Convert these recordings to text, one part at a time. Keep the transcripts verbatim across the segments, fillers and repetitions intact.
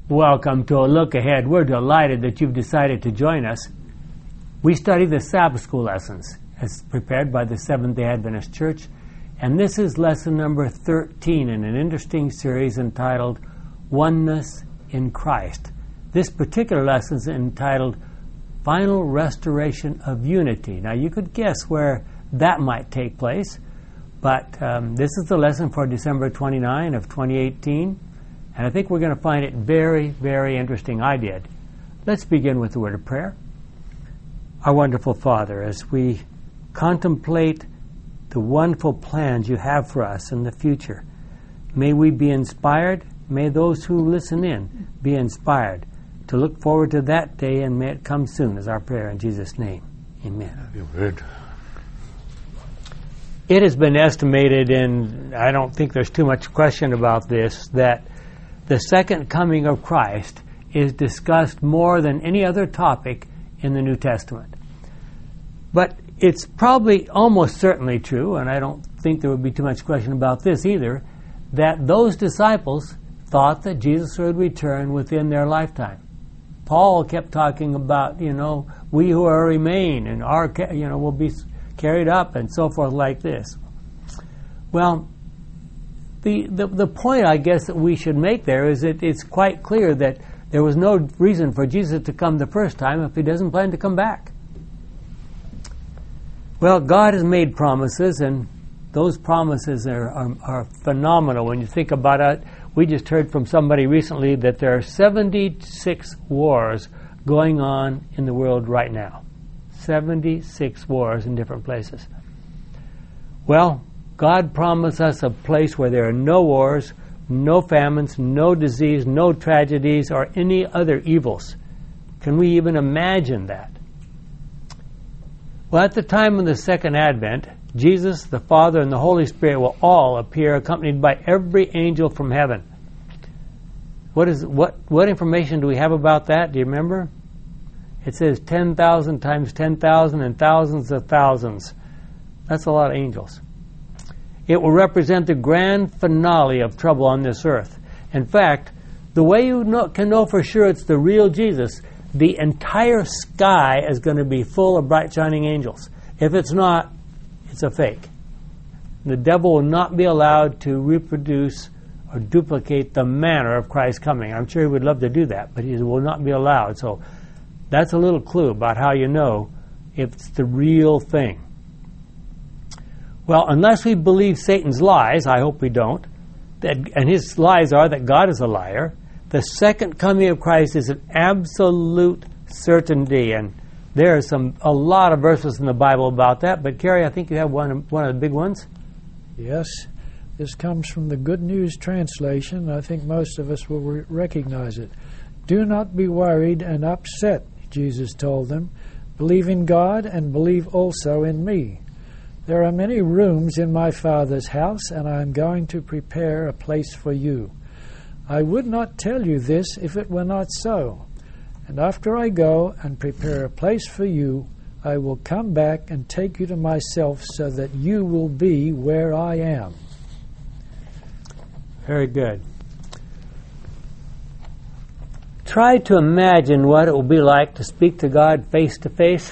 Welcome to a look ahead. We're delighted that you've decided to join us. We study the Sabbath School lessons as prepared by the Seventh-day Adventist Church, and this is lesson number thirteen in an interesting series entitled Oneness in Christ. This particular lesson is entitled Final Restoration of Unity. Now you could guess where that might take place, but um, this is the lesson for December twenty-ninth of twenty eighteen. And I think we're going to find it very, very interesting. I did. Let's begin with a word of prayer. Our wonderful Father, as we contemplate the wonderful plans you have for us in the future, may we be inspired. May those who listen in be inspired to look forward to that day, and may it come soon, is our prayer in Jesus' name. Amen. Good. It has been estimated, and I don't think there's too much question about this, that the second coming of Christ is discussed more than any other topic in the New Testament. But it's probably almost certainly true, and I don't think there would be too much question about this either, that those disciples thought that Jesus would return within their lifetime. Paul kept talking about, you know, we who are remain and are, you know, will be carried up and so forth like this. Well, The, the the point, I guess, that we should make there is that it's quite clear that there was no reason for Jesus to come the first time if he doesn't plan to come back. Well, God has made promises, and those promises are, are, are phenomenal when you think about it. We just heard from somebody recently that there are seventy-six wars going on in the world right now. seventy-six wars in different places. Well, God promised us a place where there are no wars, no famines, no disease, no tragedies, or any other evils. Can we even imagine that? Well, at the time of the second advent, Jesus, the Father, and the Holy Spirit will all appear accompanied by every angel from heaven. What is what what information do we have about that? Do you remember? It says ten thousand times ten thousand and thousands of thousands. That's a lot of angels. It will represent the grand finale of trouble on this earth. In fact, the way you know, can know for sure it's the real Jesus, the entire sky is going to be full of bright shining angels. If it's not, it's a fake. The devil will not be allowed to reproduce or duplicate the manner of Christ's coming. I'm sure he would love to do that, but he will not be allowed. So that's a little clue about how you know if it's the real thing. Well, unless we believe Satan's lies, I hope we don't, that, and his lies are that God is a liar, the second coming of Christ is an absolute certainty. And there are some a lot of verses in the Bible about that. But, Carrie, I think you have one, one of the big ones. Yes. This comes from the Good News Translation. I think most of us will re- recognize it. Do not be worried and upset, Jesus told them. Believe in God and believe also in me. There are many rooms in my Father's house, and I am going to prepare a place for you. I would not tell you this if it were not so. And after I go and prepare a place for you, I will come back and take you to myself so that you will be where I am. Very good. Try to imagine what it will be like to speak to God face to face.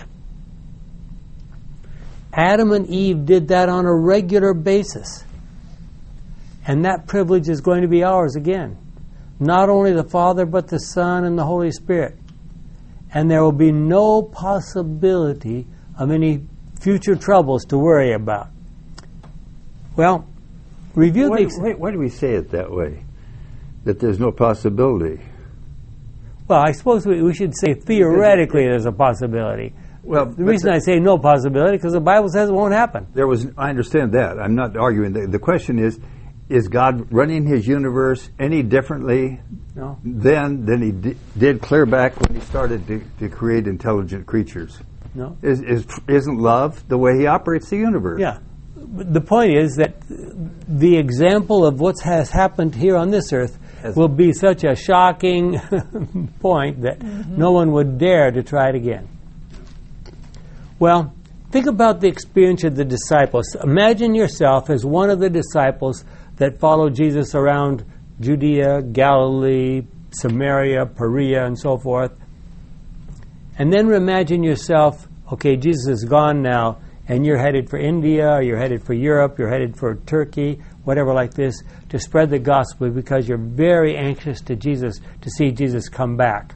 Adam and Eve did that on a regular basis. And that privilege is going to be ours again. Not only the Father, but the Son and the Holy Spirit. And there will be no possibility of any future troubles to worry about. Well, review why, the... why, why do we say it that way? That there's no possibility? Well, I suppose we, we should say theoretically there's a possibility. Well, the reason the, I say no possibility because the Bible says it won't happen. There was. I understand that. I'm not arguing. The, the question is, is God running His universe any differently no. then than He di- did clear back when He started to, to create intelligent creatures? No. Is, is isn't love the way He operates the universe? Yeah. The point is that the example of what has happened here on this earth As will be such a shocking point that mm-hmm. no one would dare to try it again. Well, think about the experience of the disciples. Imagine yourself as one of the disciples that followed Jesus around Judea, Galilee, Samaria, Perea, and so forth. And then imagine yourself, okay, Jesus is gone now, and you're headed for India, or you're headed for Europe, you're headed for Turkey, whatever like this, to spread the gospel because you're very anxious to Jesus, to see Jesus come back.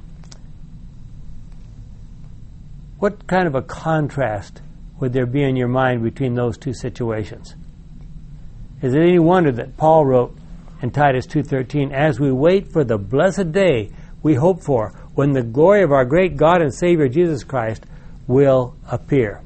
What kind of a contrast would there be in your mind between those two situations? Is it any wonder that Paul wrote in Titus two thirteen, as we wait for the blessed day we hope for, when the glory of our great God and Savior Jesus Christ will appear.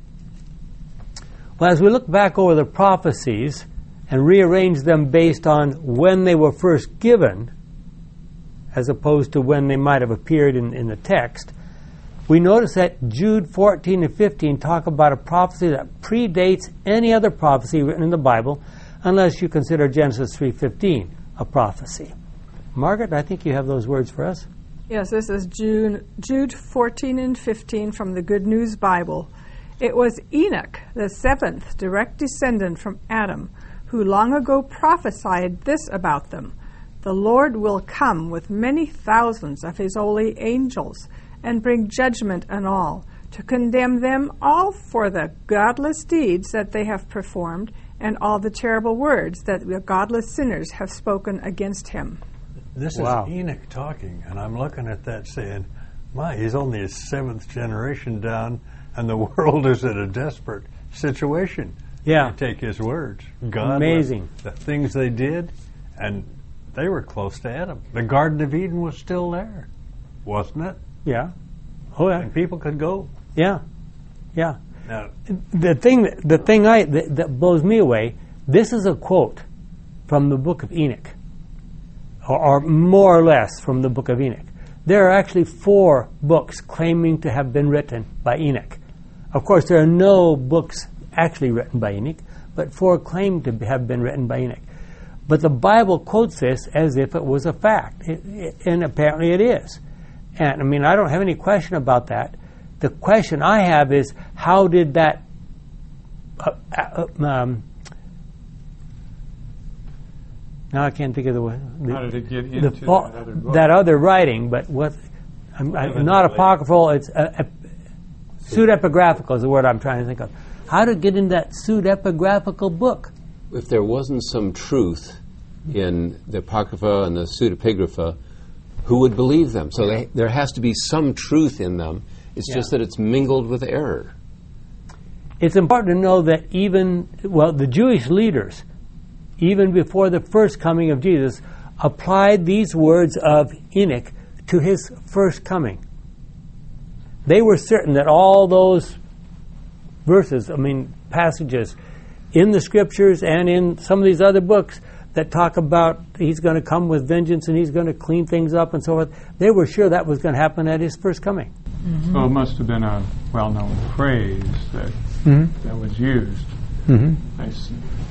Well, as we look back over the prophecies and rearrange them based on when they were first given, as opposed to when they might have appeared in, in the text, we notice that Jude fourteen and fifteen talk about a prophecy that predates any other prophecy written in the Bible, unless you consider Genesis three fifteen a prophecy. Margaret, I think you have those words for us. Yes, this is Jude, Jude fourteen and fifteen from the Good News Bible. It was Enoch, the seventh direct descendant from Adam, who long ago prophesied this about them. The Lord will come with many thousands of his holy angels and bring judgment on all, to condemn them all for the godless deeds that they have performed and all the terrible words that the godless sinners have spoken against him. This Wow. is Enoch talking, and I'm looking at that saying, my, he's only a seventh generation down, and the world is in a desperate situation. Yeah. You take his words. God, Amazing. the things they did, and they were close to Adam. The Garden of Eden was still there, wasn't it? Yeah. Oh, yeah. And people could go. Yeah. Yeah. Now, The thing, that, the thing I, that, that blows me away, this is a quote from the book of Enoch, or, or more or less from the book of Enoch. There are actually four books claiming to have been written by Enoch. Of course, there are no books actually written by Enoch, but four claim to have been written by Enoch. But the Bible quotes this as if it was a fact, it, it, and apparently it is. And, I mean, I don't have any question about that. The question I have is, how did that uh, uh, um, now I can't think of the word. How did it get the, into the, that other book? that other writing, but what, I'm, I'm not apocryphal, it's a, a, pseudepigraphical is the word I'm trying to think of. How to get in that pseudepigraphical book? If there wasn't some truth in the Apocrypha and the Pseudepigrapha, who would believe them? So they, there has to be some truth in them. It's Yeah. just that it's mingled with error. It's important to know that even, well, the Jewish leaders, even before the first coming of Jesus, applied these words of Enoch to his first coming. They were certain that all those verses, I mean, passages in the scriptures and in some of these other books that talk about he's going to come with vengeance and he's going to clean things up and so forth, they were sure that was going to happen at his first coming. Mm-hmm. So it must have been a well-known phrase that Mm-hmm. that was used. Mm-hmm. I s-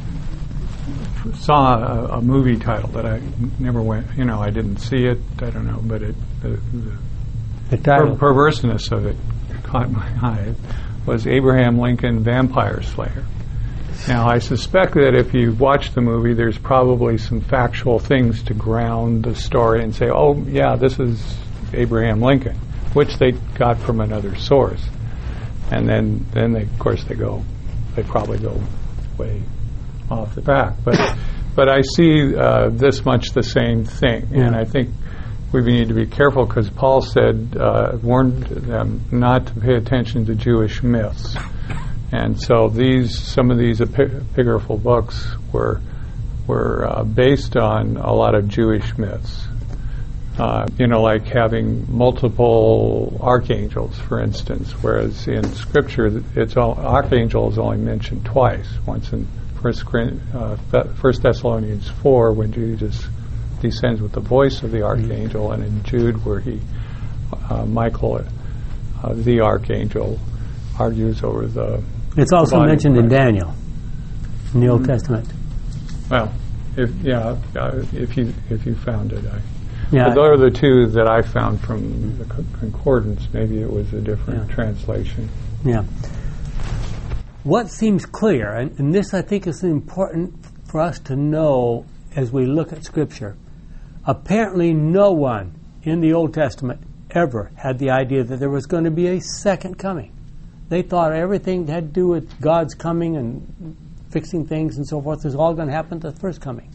saw a, a movie title that I never went, you know, I didn't see it, I don't know, but it, the, the The title. per- perverseness of it caught my eye. It was Abraham Lincoln Vampire Slayer. Now, I suspect that if you watch the movie, there's probably some factual things to ground the story and say, oh, yeah, this is Abraham Lincoln, which they got from another source. And then, then they, of course, they go, they probably go way off the back. But, but I see uh, this much the same thing, Yeah. and I think we need to be careful because Paul said, uh, warned them not to pay attention to Jewish myths. And so these, some of these epigraphal books were were uh, based on a lot of Jewish myths. Uh, you know, like having multiple archangels, for instance, whereas in Scripture, it's all, archangel is only mentioned twice. Once in First, uh, First Thessalonians four, when Jesus descends with the voice of the archangel, and in Jude, where he, uh, Michael, uh, the archangel, argues over the. It's also body of mentioned in Christ. Daniel, in the Old Testament. Well, if yeah, uh, if you if you found it, I. Yeah. But those are the two that I found from the co- concordance. Maybe it was a different Yeah. translation. Yeah. What seems clear, and, and this I think is important for us to know as we look at Scripture, Apparently no one in the Old Testament ever had the idea that there was going to be a second coming. They thought everything that had to do with God's coming and fixing things and so forth was all going to happen at the first coming.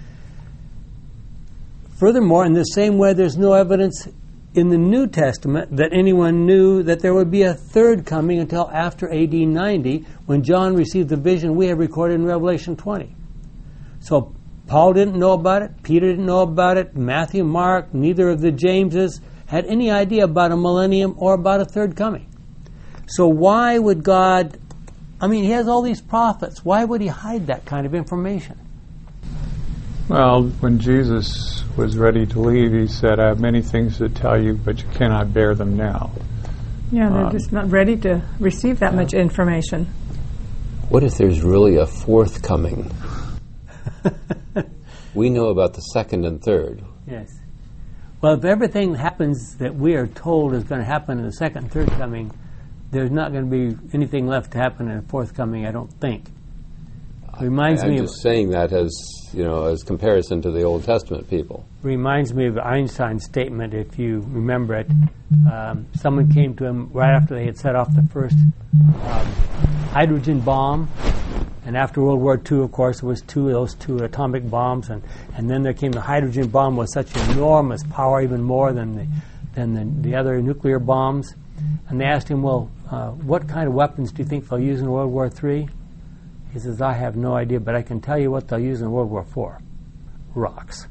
Furthermore, in the same way, there's no evidence in the New Testament that anyone knew that there would be a third coming until after A D ninety, when John received the vision we have recorded in Revelation twenty. So Paul didn't know about it, Peter didn't know about it, Matthew, Mark, neither of the Jameses had any idea about a millennium or about a third coming. So why would God, I mean, he has all these prophets, why would he hide that kind of information? Well, when Jesus was ready to leave, he said, I have many things to tell you, but you cannot bear them now. Yeah, they're Um, just not ready to receive that much information. What if there's really a fourth coming? We know about the second and third. Yes. Well, if everything happens that we are told is going to happen in the second and third coming, there's not going to be anything left to happen in the fourth coming, I don't think. It reminds I'm me just of, saying that as, you know, as comparison to the Old Testament people. reminds me of Einstein's statement, if you remember it. Um, someone came to him right after they had set off the first um, hydrogen bomb. And after World War Two, of course, there was two of those two atomic bombs, and, and then there came the hydrogen bomb with such enormous power, even more than the than the, the other nuclear bombs. And they asked him, well, uh, what kind of weapons do you think they'll use in World War Three? He says, I have no idea, but I can tell you what they'll use in World War Four. Rocks.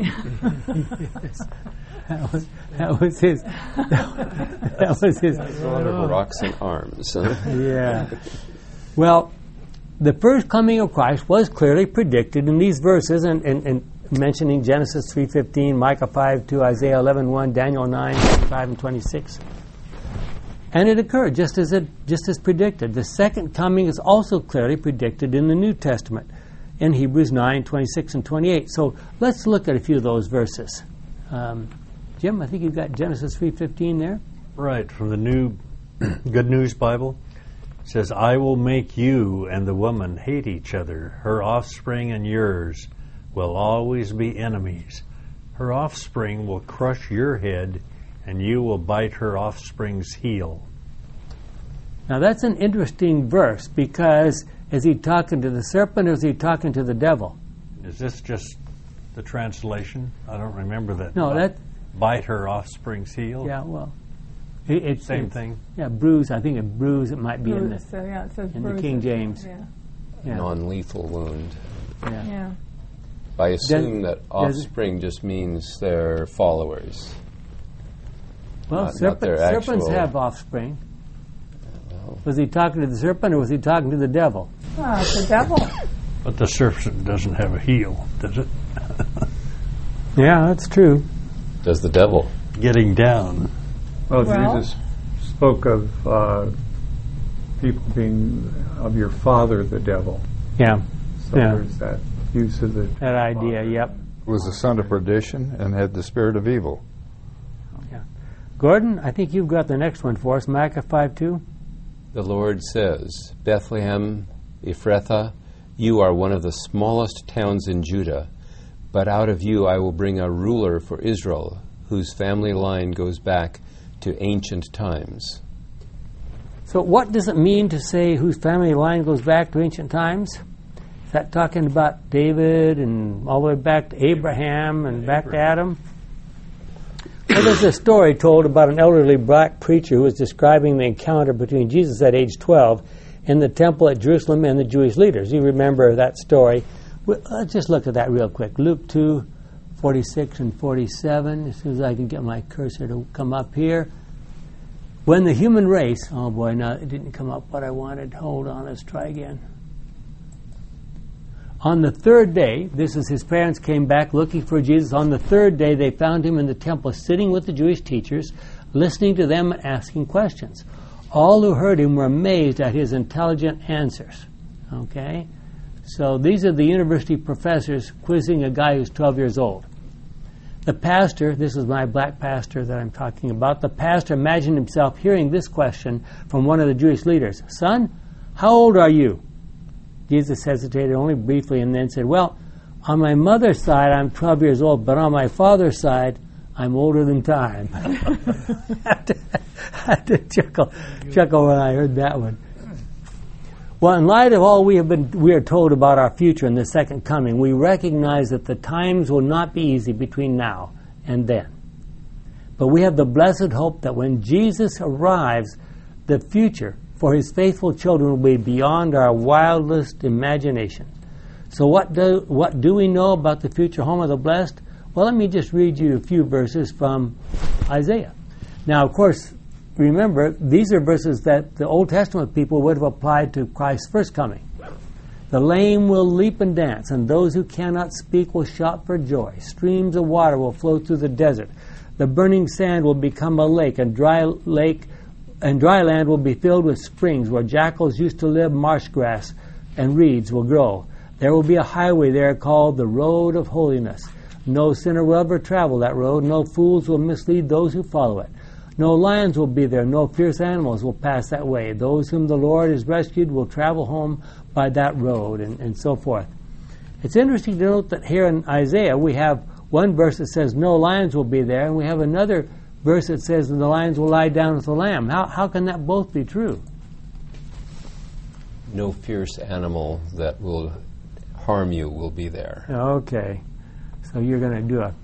Yes. That was, that was his. That, that was his. Rocks and arms. Huh? Yeah. Well, the first coming of Christ was clearly predicted in these verses, and, and, and mentioning Genesis three fifteen, Micah five two, Isaiah eleven one, Daniel nine five and twenty-six. And it occurred just as it just as predicted. The second coming is also clearly predicted in the New Testament, in Hebrews nine twenty-six and twenty-eight. So let's look at a few of those verses. Um, Jim, I think you've got Genesis three fifteen there. Right, from the New Good News Bible. It says, I will make you and the woman hate each other. Her offspring and yours will always be enemies. Her offspring will crush your head, and you will bite her offspring's heel. Now that's an interesting verse, because is he talking to the serpent or is he talking to the devil? Is this just the translation? I don't remember that. No, that... Bite her offspring's heel? Yeah, well... It, it's, Same it's, thing? Yeah, bruise. I think a bruise, it might be in the, So, yeah, it says in the bruises. King James. Yeah. Yeah. Non-lethal wound. Yeah. Yeah. I assume Does- that offspring just means their followers. Well, Not- not serpent, their serpents actual- have offspring. Well, Was he talking to the serpent or was he talking to the devil? Oh, it's the devil. But the serpent doesn't have a heel, does it? Yeah, that's true. does the devil? Getting down. Well, Well- Jesus spoke of uh, people being of your father, the devil. Yeah, So Yeah. there's that use of the that idea, yep. Was the son of perdition and had the spirit of evil. Gordon, I think you've got the next one for us, Micah five two. The Lord says, Bethlehem, Ephrathah, you are one of the smallest towns in Judah, but out of you I will bring a ruler for Israel, whose family line goes back to ancient times. So what does it mean to say whose family line goes back to ancient times? Is that talking about David and all the way back to Abraham and back to Adam? Well, there's a story told about an elderly black preacher who was describing the encounter between Jesus at age twelve in the temple at Jerusalem and the Jewish leaders. You remember that story. Well, let's just look at that real quick. Luke two, forty-six and forty-seven, as soon as I can get my cursor to come up here. When the human race, oh boy, no, it didn't come up what I wanted. Hold on, let's try again. On the third day, this is his parents came back looking for Jesus. On the third day, they found him in the temple sitting with the Jewish teachers, listening to them and asking questions. All who heard him were amazed at his intelligent answers. Okay? So these are the university professors quizzing a guy who's twelve years old. The pastor, this is my black pastor that I'm talking about, the pastor imagined himself hearing this question from one of the Jewish leaders. Son, how old are you? Jesus hesitated only briefly and then said, well, On my mother's side, I'm twelve years old, but on my father's side, I'm older than time. I had to, I had to chuckle, chuckle when I heard that one. Well, in light of all we have been, we are told about our future and the second coming, we recognize that the times will not be easy between now and then. But we have the blessed hope that when Jesus arrives, the future for his faithful children will be beyond our wildest imagination. So what do, what do we know about the future home of the blessed? Well, let me just read you a few verses from Isaiah. Now, of course, remember, these are verses that the Old Testament people would have applied to Christ's first coming. The lame will leap and dance, and those who cannot speak will shout for joy. Streams of water will flow through the desert. The burning sand will become a lake, and dry lake and dry land will be filled with springs. Where jackals used to live, marsh grass and reeds will grow. There will be a highway there called the Road of Holiness. No sinner will ever travel that road. No fools will mislead those who follow it. No lions will be there. No fierce animals will pass that way. Those whom the Lord has rescued will travel home by that road, and, and so forth. It's interesting to note that here in Isaiah we have one verse that says no lions will be there, and we have another verse that says the lions will lie down with the lamb. How, how can that both be true? No fierce animal that will harm you will be there. Okay. So you're going to do a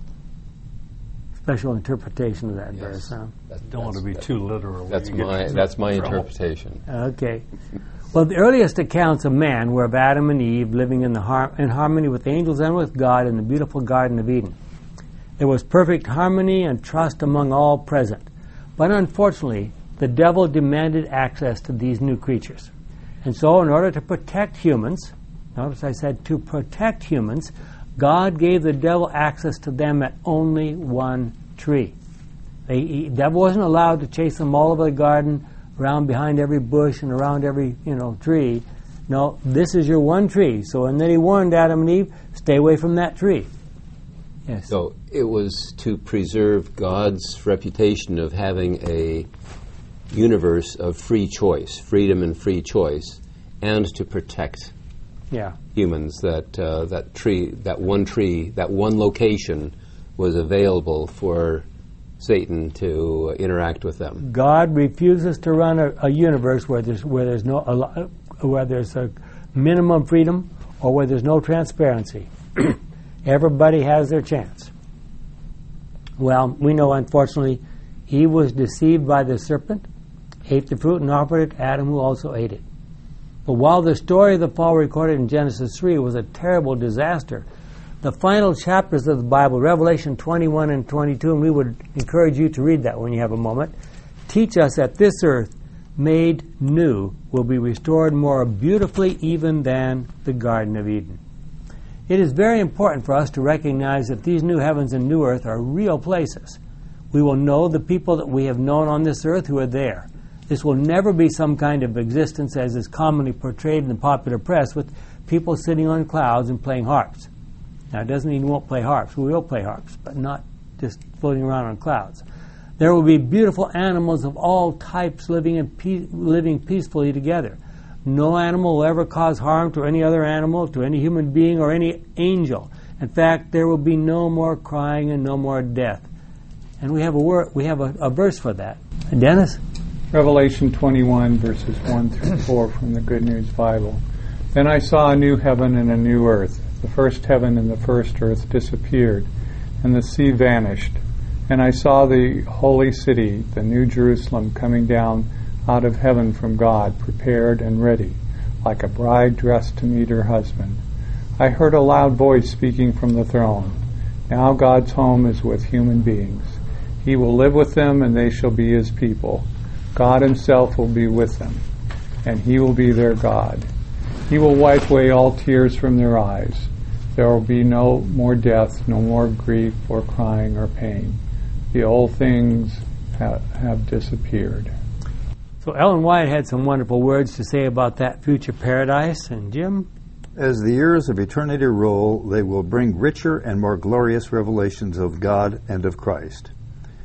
special interpretation of that Yes. verse, huh? That, Don't want to be too literal. That's You get my in that's my trouble. interpretation. Okay. Well, the earliest accounts of man were of Adam and Eve living in, the har- in harmony with angels and with God in the beautiful Garden of Eden. There was perfect harmony and trust among all present. But unfortunately, the devil demanded access to these new creatures. And so in order to protect humans, notice I said to protect humans, God gave the devil access to them at only one tree. The devil wasn't allowed to chase them all over the garden, around behind every bush and around every, you know, tree. No, this is your one tree. So, and then he warned Adam and Eve, stay away from that tree. Yes. So it was to preserve God's reputation of having a universe of free choice, freedom and free choice, and to protect Yeah. humans that uh, that tree, that one tree, that one location was available for Satan to interact with them. God refuses to run a, a universe where there's where there's no a, lo- where there's a minimum freedom or where there's no transparency. Everybody has their chance. Well, we know unfortunately Eve was deceived by the serpent, ate the fruit, and offered it to Adam, who also ate it. But while the story of the fall recorded in Genesis three was a terrible disaster, the final chapters of the Bible, Revelation twenty-one and twenty-two, and we would encourage you to read that when you have a moment, teach us that this earth, made new, will be restored more beautifully even than the Garden of Eden. It is very important for us to recognize that these new heavens and new earth are real places. We will know the people that we have known on this earth who are there. This will never be some kind of existence as is commonly portrayed in the popular press with people sitting on clouds and playing harps. Now, it doesn't mean we won't play harps. We will play harps, but not just floating around on clouds. There will be beautiful animals of all types living in pe- living peacefully together. No animal will ever cause harm to any other animal, to any human being, or any angel. In fact, there will be no more crying and no more death. And we have a word, we have a, a verse for that. Dennis? Revelation twenty-one, verses one through four from the Good News Bible. Then I saw a new heaven and a new earth. The first heaven and the first earth disappeared, and the sea vanished. And I saw the holy city, the new Jerusalem, coming down out of heaven from God, prepared and ready, like a bride dressed to meet her husband. I heard a loud voice speaking from the throne. Now God's home is with human beings. He will live with them, and they shall be his people. God himself will be with them, and he will be their God. He will wipe away all tears from their eyes. There will be no more death, no more grief or crying or pain. The old things ha- have disappeared. So Ellen White had some wonderful words to say about that future paradise. And Jim? As the years of eternity roll, they will bring richer and more glorious revelations of God and of Christ.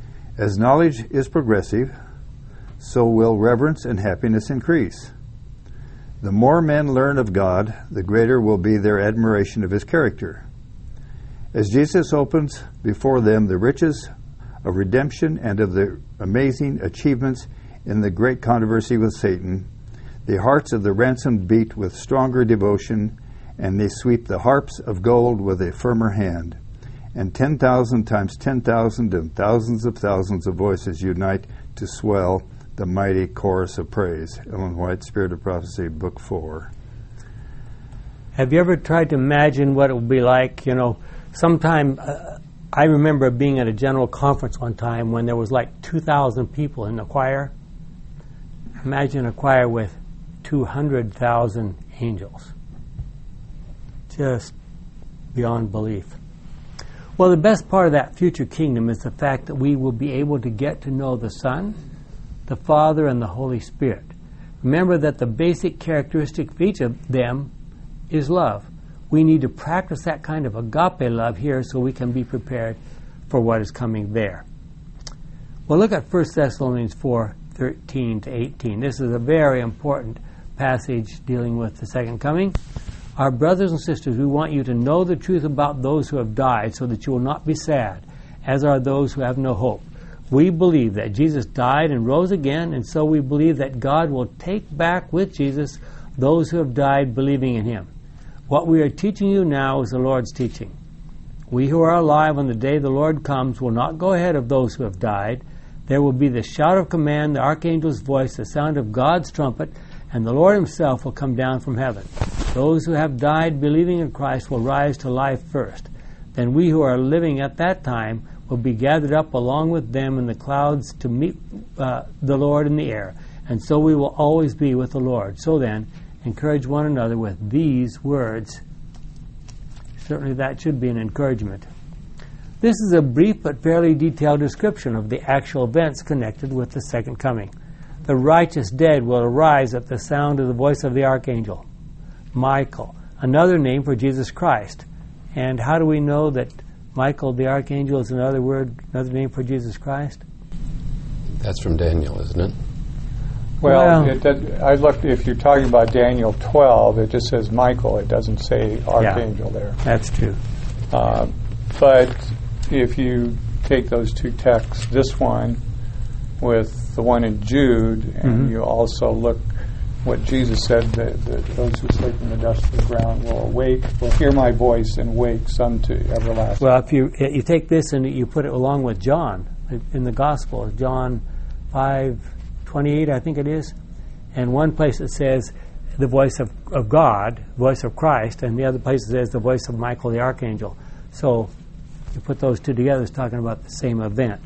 As knowledge is progressive, so will reverence and happiness increase. The more men learn of God, the greater will be their admiration of his character. As Jesus opens before them the riches of redemption and of the amazing achievements in the great controversy with Satan, the hearts of the ransomed beat with stronger devotion, and they sweep the harps of gold with a firmer hand. And ten thousand times ten thousand and thousands of thousands of voices unite to swell the mighty chorus of praise. Ellen White, Spirit of Prophecy, Book four. Have you ever tried to imagine what it would be like, you know, sometime, uh, I remember being at a general conference one time when there was like two thousand people in the choir. Imagine a choir with two hundred thousand angels. Just beyond belief. Well, the best part of that future kingdom is the fact that we will be able to get to know the Son, the Father, and the Holy Spirit. Remember that the basic characteristic of each of them is love. We need to practice that kind of agape love here so we can be prepared for what is coming there. Well, look at First Thessalonians four, thirteen to eighteen. This is a very important passage dealing with the second coming. Our brothers and sisters, we want you to know the truth about those who have died so that you will not be sad, as are those who have no hope. We believe that Jesus died and rose again, and so we believe that God will take back with Jesus those who have died believing in him. What we are teaching you now is the Lord's teaching. We who are alive on the day the Lord comes will not go ahead of those who have died. There will be the shout of command, the archangel's voice, the sound of God's trumpet, and the Lord himself will come down from heaven. Those who have died believing in Christ will rise to life first. Then we who are living at that time will be gathered up along with them in the clouds to meet uh, the Lord in the air. And so we will always be with the Lord. So then, encourage one another with these words. Certainly that should be an encouragement. This is a brief but fairly detailed description of the actual events connected with the second coming. The righteous dead will arise at the sound of the voice of the archangel, Michael, another name for Jesus Christ. And how do we know that Michael the archangel is another word, another name for Jesus Christ? That's from Daniel, isn't it? Well, Well- it, that, I looked. If you're talking about Daniel twelve, it just says Michael. It doesn't say archangel there. That's true. Uh, but if you take those two texts, this one with the one in Jude, and Mhm. you also look what Jesus said, that, that those who sleep in the dust of the ground will awake, will hear my voice and wake, some to everlasting. Well, if you you take this and you put it along with John in the Gospel, John five twenty-eight, I think it is, and one place it says the voice of, of God, voice of Christ, and the other place it says the voice of Michael the archangel. So you put those two together, it's talking about the same event.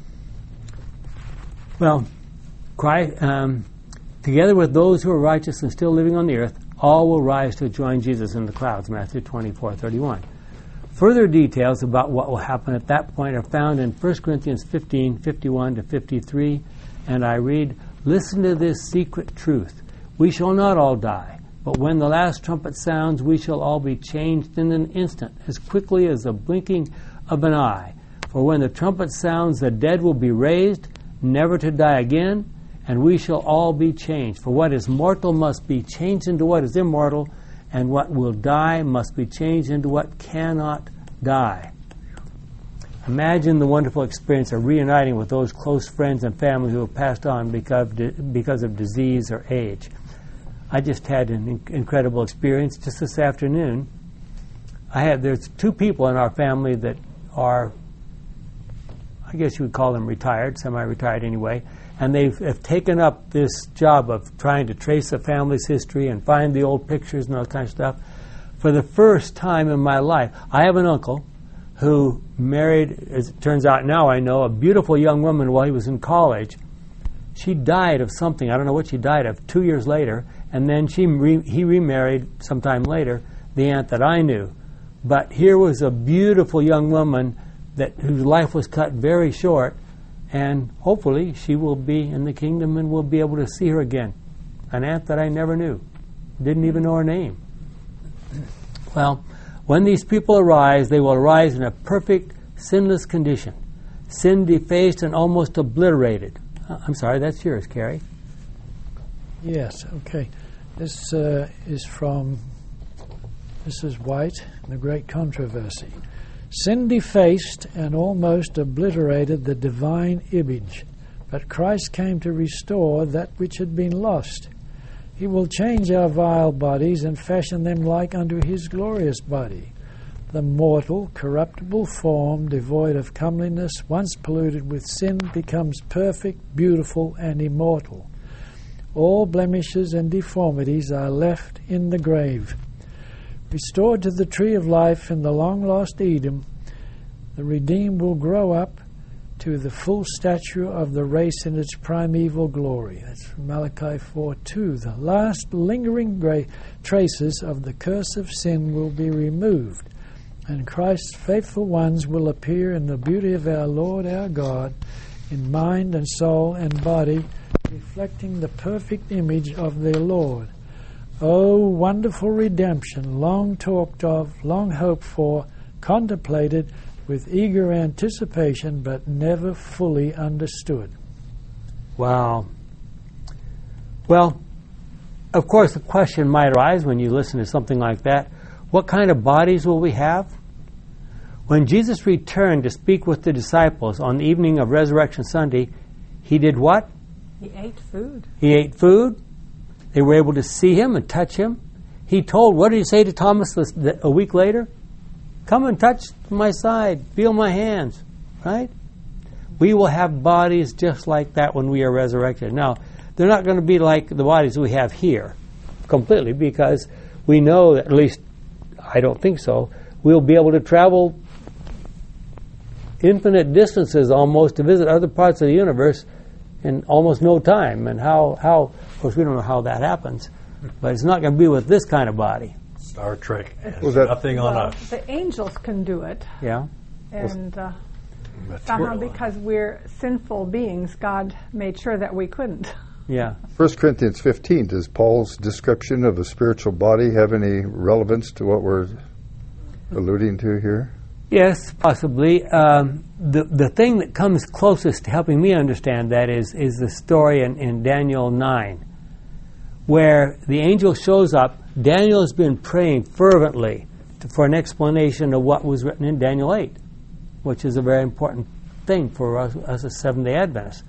Well, Christ, um, together with those who are righteous and still living on the earth, all will rise to join Jesus in the clouds, Matthew twenty-four thirty-one. Further details about what will happen at that point are found in First Corinthians fifteen fifty-one to fifty-three, and I read, "Listen to this secret truth. We shall not all die, but when the last trumpet sounds, we shall all be changed in an instant, as quickly as the blinking of an eye. For when the trumpet sounds, the dead will be raised, never to die again, and we shall all be changed. For what is mortal must be changed into what is immortal, and what will die must be changed into what cannot die." Imagine the wonderful experience of reuniting with those close friends and family who have passed on because, because of disease or age. I just had an inc- incredible experience just this afternoon. I had there's two people in our family that are, I guess you would call them retired, semi-retired anyway, and they've have taken up this job of trying to trace a family's history and find the old pictures and all that kind of stuff. For the first time in my life, I have an uncle who married, as it turns out now I know, a beautiful young woman while he was in college. She died of something, I don't know what she died of, two years later, and then she re- he remarried sometime later, the aunt that I knew. But here was a beautiful young woman that whose life was cut very short, and hopefully she will be in the kingdom and we'll be able to see her again. An aunt that I never knew, didn't even know her name. Well, when these people arise, they will arise in a perfect, sinless condition, sin defaced and almost obliterated. Uh, I'm sorry, that's yours, Carrie. Yes, okay. This uh, is from Missus White, The Great Controversy. Sin defaced and almost obliterated the divine image, but Christ came to restore that which had been lost. He will change our vile bodies and fashion them like unto his glorious body. The mortal, corruptible form, devoid of comeliness, once polluted with sin, becomes perfect, beautiful, and immortal. All blemishes and deformities are left in the grave. Restored to the tree of life in the long-lost Edom, the redeemed will grow up to the full stature of the race in its primeval glory. That's from Malachi four two. The last lingering gra- traces of the curse of sin will be removed, and Christ's faithful ones will appear in the beauty of our Lord our God, in mind and soul and body, reflecting the perfect image of their Lord. Oh, wonderful redemption, long talked of, long hoped for, contemplated with eager anticipation, but never fully understood. Wow. Well, of course, the question might arise when you listen to something like that. What kind of bodies will we have? When Jesus returned to speak with the disciples on the evening of Resurrection Sunday, he did what? He ate food. He ate food. They were able to see him and touch him. He told, what did he say to Thomas a week later? Come and touch my side, feel my hands, right? We will have bodies just like that when we are resurrected. Now, they're not going to be like the bodies we have here completely, because we know that, at least I don't think so, we'll be able to travel infinite distances almost to visit other parts of the universe in almost no time. And how, how of course, we don't know how that happens, but it's not going to be with this kind of body. Star Trek has Was that- nothing on Well, us. the angels can do it, Yeah? and uh, But somehow we're- because we're sinful beings, God made sure that we couldn't. Yeah. First Corinthians fifteen, does Paul's description of a spiritual body have any relevance to what we're alluding to here? Yes, possibly. Um, the the thing that comes closest to helping me understand that is is the story in, in Daniel nine, where the angel shows up. Daniel has been praying fervently to, for an explanation of what was written in Daniel eight, which is a very important thing for us, us as Seventh-day Adventists.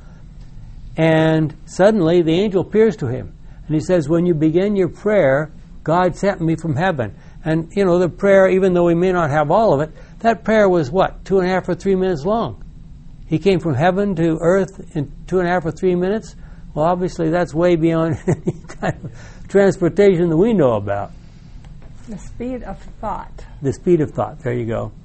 And suddenly the angel appears to him, and he says, when you begin your prayer, God sent me from heaven. And, you know, the prayer, even though we may not have all of it, that prayer was, what, two and a half or three minutes long? He came from heaven to earth in two and a half or three minutes? Well, obviously that's way beyond any kind of transportation that we know about. The speed of thought. The speed of thought, there you go.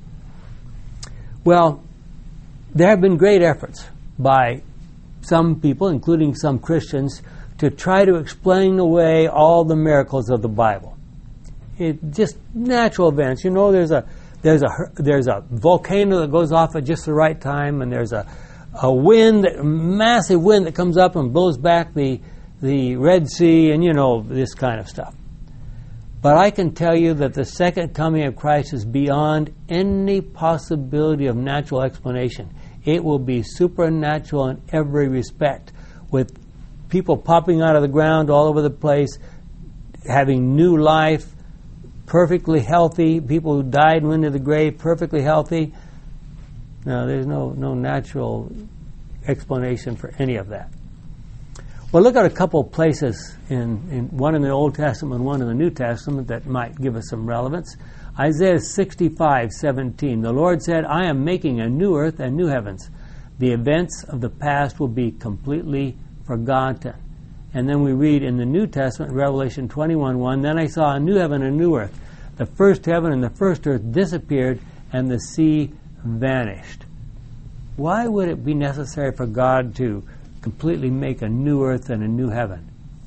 Well, there have been great efforts by some people, including some Christians, to try to explain away all the miracles of the Bible. It just natural events. You know, there's a there's a there's a volcano that goes off at just the right time, and there's a a wind, a massive wind that comes up and blows back the the Red Sea, and you know, this kind of stuff. But I can tell you that the second coming of Christ is beyond any possibility of natural explanation. It will be supernatural in every respect, with people popping out of the ground all over the place, having new life, perfectly healthy, people who died and went into the grave perfectly healthy. No, there's no, no natural explanation for any of that. Well, look at a couple of places, in, in one in the Old Testament and one in the New Testament, that might give us some relevance. Isaiah sixty-five seventeen, the Lord said, I am making a new earth and new heavens. The events of the past will be completely forgotten. And then we read in the New Testament, Revelation twenty-one one, then I saw a new heaven and a new earth. The first heaven and the first earth disappeared, and the sea vanished. Why would it be necessary for God to completely make a new earth and a new heaven?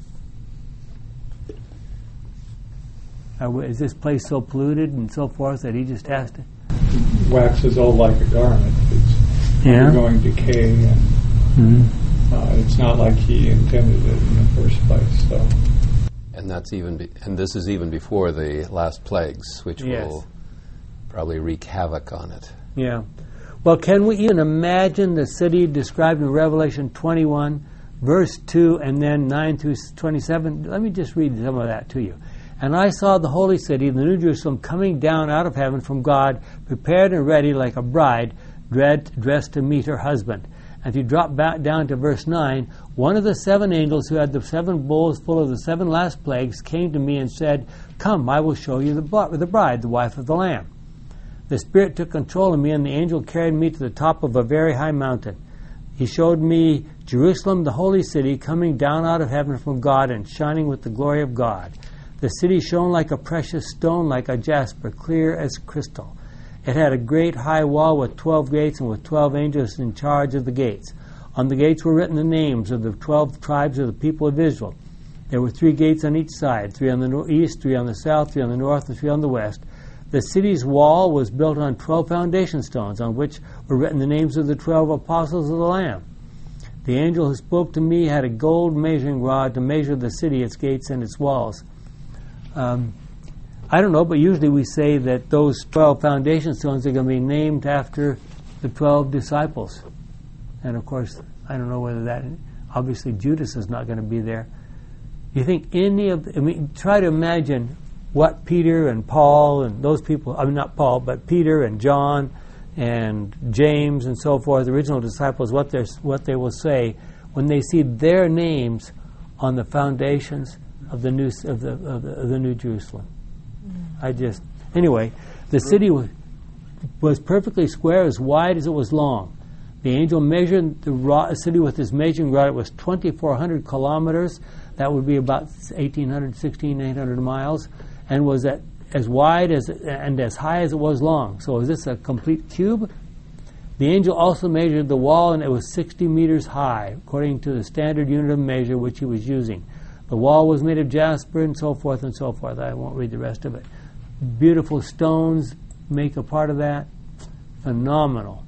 Is this place so polluted and so forth that he just has to? Waxes old like a garment. It's Yeah. undergoing decay, and Mm-hmm. uh, it's not like he intended it in the first place. So, And that's even, be, and this is even before the last plagues, which Yes. will probably wreak havoc on it. Yeah. Well, can we even imagine the city described in Revelation twenty-one verse two and then nine through twenty-seven. Let me just read some of that to you. And I saw the holy city, the New Jerusalem, coming down out of heaven from God, prepared and ready like a bride dressed to meet her husband. And if you drop back down to verse nine, one of the seven angels who had the seven bowls full of the seven last plagues came to me and said, "Come, I will show you the bride, the wife of the Lamb." The Spirit took control of me, and the angel carried me to the top of a very high mountain. He showed me Jerusalem, the holy city, coming down out of heaven from God and shining with the glory of God. The city shone like a precious stone, like a jasper, clear as crystal. It had a great high wall with twelve gates and with twelve angels in charge of the gates. On the gates were written the names of the twelve tribes of the people of Israel. There were three gates on each side, three on the no- east, three on the south, three on the north, and three on the west. The city's wall was built on twelve foundation stones, on which were written the names of the twelve apostles of the Lamb. The angel who spoke to me had a gold measuring rod to measure the city, its gates, and its walls. Um, I don't know, but usually we say that those twelve foundation stones are going to be named after the twelve disciples. And of course, I don't know whether that, obviously Judas is not going to be there. You think any of, I mean, try to imagine what Peter and Paul and those people, I mean not Paul, but Peter and John and James and so forth, the original disciples, what, they're, what they will say when they see their names on the foundations of the new, of the, of the, of the New Jerusalem. I just, anyway, the city was, was perfectly square, as wide as it was long. The angel measured the rod, city with his measuring rod. It was twenty-four hundred kilometers. That would be about eighteen hundred, sixteen, eight hundred miles, and was at, as wide as and as high as it was long. So is this a complete cube? The angel also measured the wall, and it was sixty meters high, according to the standard unit of measure which he was using. The wall was made of jasper and so forth and so forth. I won't read the rest of it. Beautiful stones make a part of that. Phenomenal.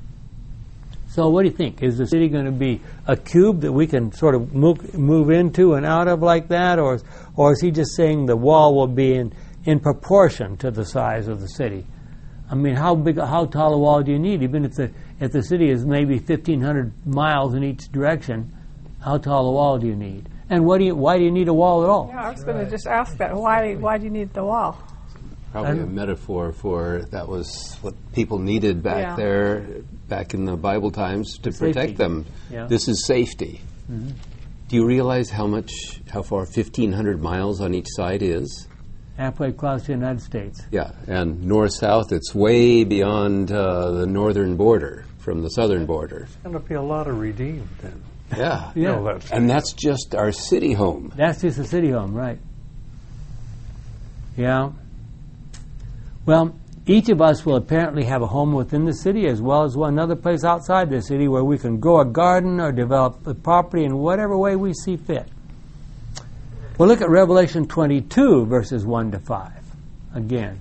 So what do you think? Is the city going to be a cube that we can sort of move, move into and out of like that? Or, or is he just saying the wall will be in, in proportion to the size of the city? I mean, how big, how tall a wall do you need? Even if the, if the city is maybe fifteen hundred miles in each direction, how tall a wall do you need? And what do you, why do you need a wall at all? Yeah, I was going to just ask that. Why, why do you need the wall? Probably a metaphor for that was what people needed back Yeah. there, back in the Bible times, to Safety. protect them. Yeah. This is safety. Mm-hmm. Do you realize how much, how far fifteen hundred miles on each side is? Halfway across the United States. Yeah, and north-south, it's way beyond uh, the northern border from the southern border. There's going to be a lot of redeemed then. Yeah. Yeah. No, that's And that's just our city home. That's just a city home, right? Yeah. Well, each of us will apparently have a home within the city as well as one other place outside the city where we can grow a garden or develop a property in whatever way we see fit. We'll look at Revelation twenty-two, verses one to five. Again.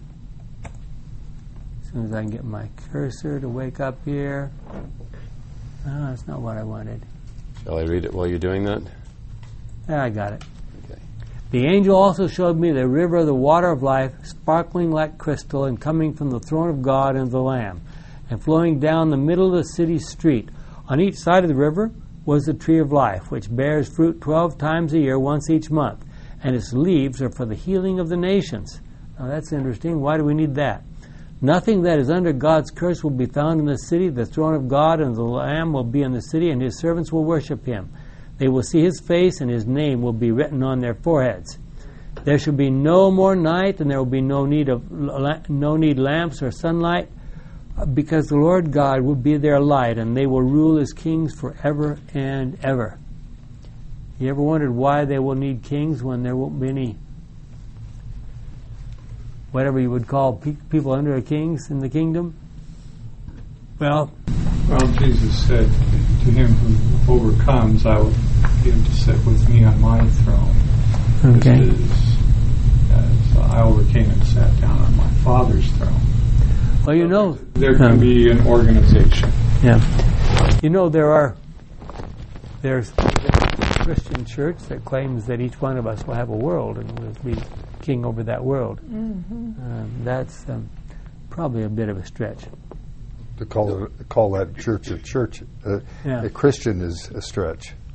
As soon as I can get my cursor to wake up here. Oh, that's not what I wanted. Shall I read it while you're doing that? Ah, I got it. Okay. The angel also showed me the river of the water of life, sparkling like crystal and coming from the throne of God and the Lamb, and flowing down the middle of the city's street. On each side of the river was the tree of life, which bears fruit twelve times a year, once each month, and its leaves are for the healing of the nations. Now that's interesting. Why do we need that? Nothing that is under God's curse will be found in the city. The throne of God and the Lamb will be in the city, and his servants will worship him. They will see his face, and his name will be written on their foreheads. There shall be no more night, and there will be no need of no need lamps or sunlight, because the Lord God will be their light, and they will rule as kings forever and ever. You ever wondered why they will need kings when there won't be any, whatever you would call pe- people under a kings in the kingdom? Well, Well, Jesus said, to him who overcomes, I will give him to sit with me on my throne. Okay. Just as, as I overcame and sat down on my Father's throne. well, you know, There can um, be an organization. yeah, you know there are there's a Christian church that claims that each one of us will have a world and will be king over that world. Mm-hmm. Um, that's um, probably a bit of a stretch. To call it, call that church a church, uh, Yeah. a Christian is a stretch.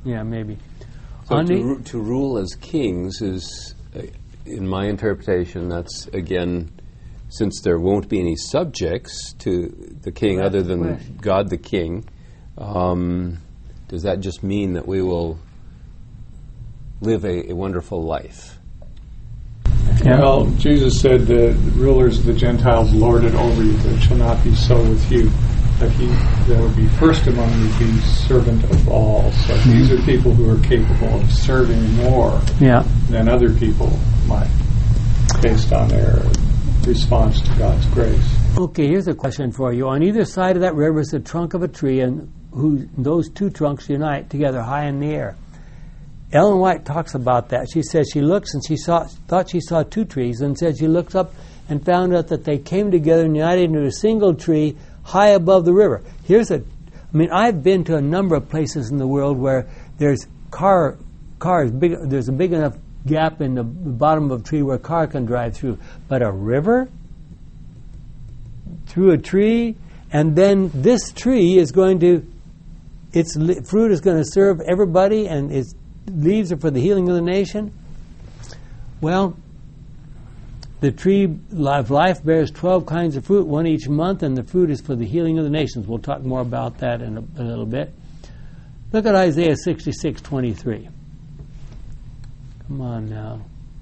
Yeah, maybe. So On to, the- ru- to rule as kings is, uh, in my interpretation, that's again, since there won't be any subjects to the king That's other the than question. God the king, um, does that just mean that we will live a, a wonderful life? Yeah. Well, Jesus said the rulers of the Gentiles lord it over you, but it shall not be so with you. That he that would be first among you be servant of all. So these are people who are capable of serving more Yeah. than other people might, based on their response to God's grace. Okay, here's a question for you. On either side of that river is the trunk of a tree, and who those two trunks unite together high in the air. Ellen White talks about that. She says she looks and she saw, thought she saw two trees, and said she looks up and found out that they came together and united into a single tree high above the river. Here's a, I mean, I've been to a number of places in the world where there's car, cars, big, there's a big enough gap in the bottom of a tree where a car can drive through. But a river through a tree, and then this tree is going to, its li- fruit is going to serve everybody, and its leaves are for the healing of the nation. Well, the tree of life bears twelve kinds of fruit, one each month, and the fruit is for the healing of the nations. We'll talk more about that in a, a little bit. Look at Isaiah sixty-six twenty-three. Come on now.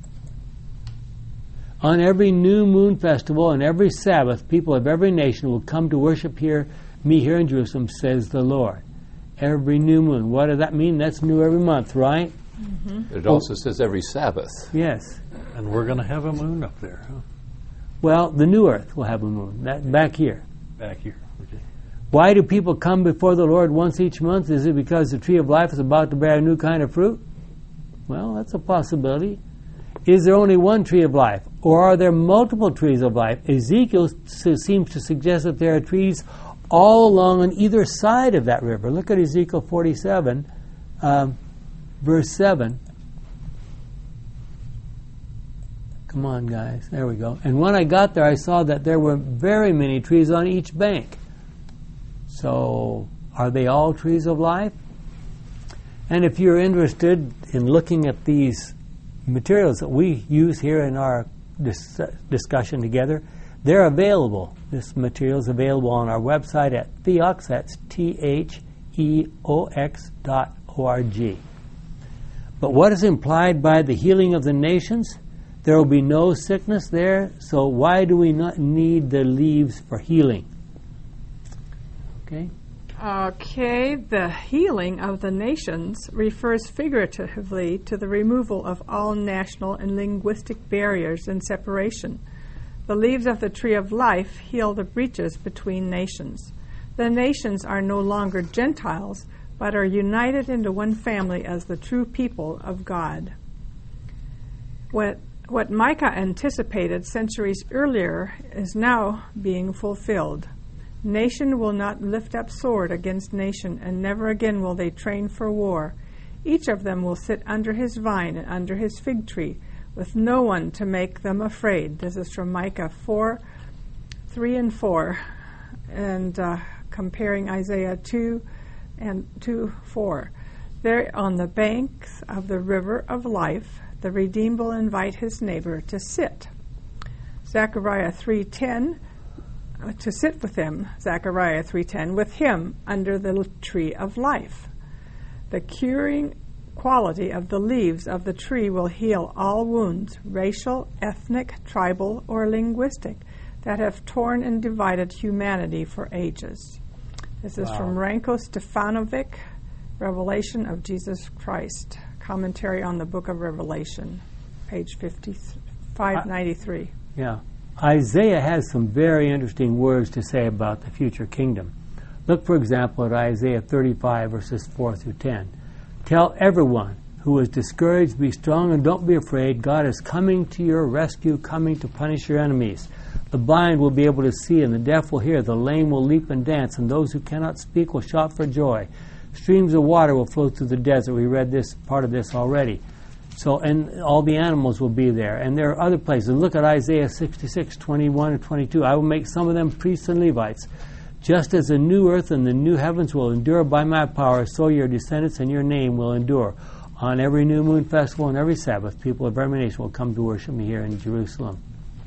On every new moon festival and every Sabbath, people of every nation will come to worship here, me here in Jerusalem, says the Lord. Every new moon. What does that mean? That's new every month, right? Mm-hmm. It also says every Sabbath. Yes. And we're going to have a moon up there, huh? Well, the new earth will have a moon. That back here. Back here. Okay. Why do people come before the Lord once each month? Is it because the tree of life is about to bear a new kind of fruit? Well, that's a possibility. Is there only one tree of life? Or are there multiple trees of life? Ezekiel s- seems to suggest that there are trees all along on either side of that river. Look at Ezekiel forty-seven, um, verse seven. Come on, guys. There we go. And when I got there, I saw that there were very many trees on each bank. So, are they all trees of life? And if you're interested in looking at these materials that we use here in our dis- discussion together, they're available. This material is available on our website at Theox, that's T H E O X dot O R G. But what is implied by the healing of the nations? There will be no sickness there, so why do we not need the leaves for healing? Okay? Okay, the healing of the nations refers figuratively to the removal of all national and linguistic barriers and separation. The leaves of the tree of life heal the breaches between nations. The nations are no longer Gentiles, but are united into one family as the true people of God. What, what Micah anticipated centuries earlier is now being fulfilled. Nation will not lift up sword against nation, and never again will they train for war. Each of them will sit under his vine and under his fig tree, with no one to make them afraid. This is from Micah four, three and four, and uh, comparing Isaiah two and two, four. There on the banks of the river of life, the redeemed will invite his neighbor to sit. Zechariah three ten, uh, to sit with him, Zechariah three ten, with him under the tree of life. The curing quality of the leaves of the tree will heal all wounds, racial, ethnic, tribal, or linguistic, that have torn and divided humanity for ages. This is Wow. from Ranko Stefanovic, Revelation of Jesus Christ, commentary on the book of Revelation, page fifty-five ninety-three. Yeah. Isaiah has some very interesting words to say about the future kingdom. Look, for example, at Isaiah thirty-five, verses four through ten. Tell everyone who is discouraged, be strong and don't be afraid. God is coming to your rescue, coming to punish your enemies. The blind will be able to see, and the deaf will hear. The lame will leap and dance, and those who cannot speak will shout for joy. Streams of water will flow through the desert. We read this part of this already. So, and all the animals will be there. And there are other places. Look at Isaiah sixty-six, twenty-one and twenty-two. I will make some of them priests and Levites. Just as the new earth and the new heavens will endure by my power, so your descendants and your name will endure. On every new moon festival and every Sabbath, people of every nation will come to worship me here in Jerusalem.